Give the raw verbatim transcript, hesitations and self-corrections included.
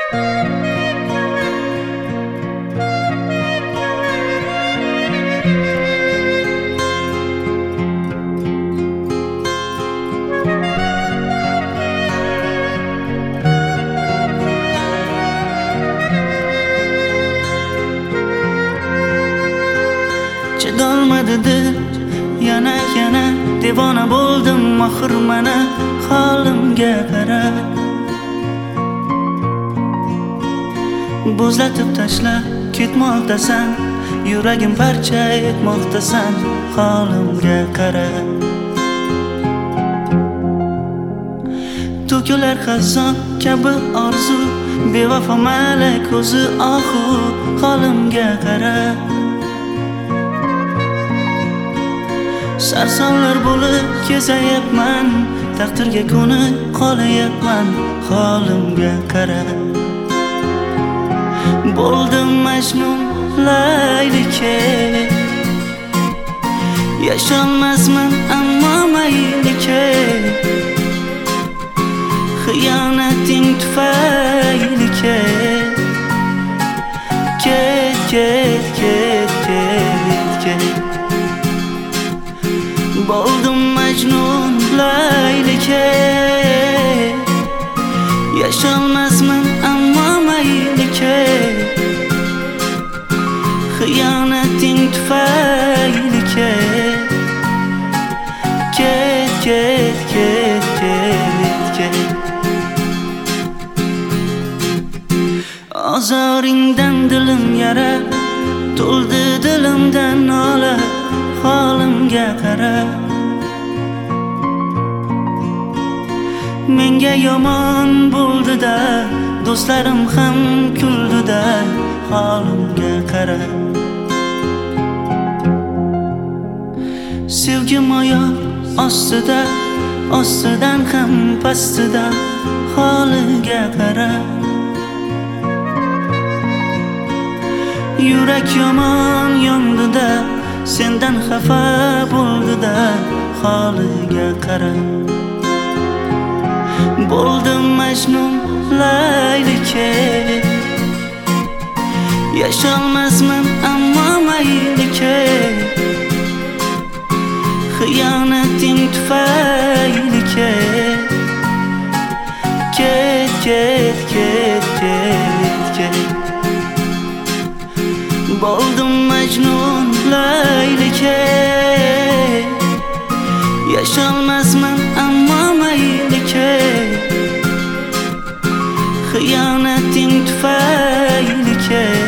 Chidolmadi dil yana yana devona bo'ldim oxir mana holimga qara. Bo'zlatib tashla ketmoqdasan, yuragim parcha etmoqdasan, holimga qara. To'kilar xazon kabi orzu, bevafo malak o'zi ohu, holimga qara. Sarsonlar bo'lib kezayapman, taqdirga ko'nib qolayapman, holimga qara. Bo'ldim majnun laylike, yasholmasman ammo maylike. Xiyonating tufayli ket, ket, ket, ket, ket, ket. Bo'ldim majnun laylike, yasholmasman ammo maylike. Xiyonating tufayli ket, ket, ket, ket, ket, ket. Ozoringdan dilim yara, to'ldi dilimdan nola, holimga qara. Menga yomon bo'ldi-da, do'stlarim ham kuldi-da, holimga qara. Sevgim oyoq ostida, ostidan ham pastida, holiga qara. Yurak yomon yondi-da, sendan xafa bo'ldi-da, holiga qara. Bo'ldim majnun laylike, yasholmasman ammo maylike. Xiyonating tufayli ket, ket, ket, ket, ket, ket. Bo'ldim majnun laylike, yasholmasman ammo maylike. Xiyonating tufayli ket.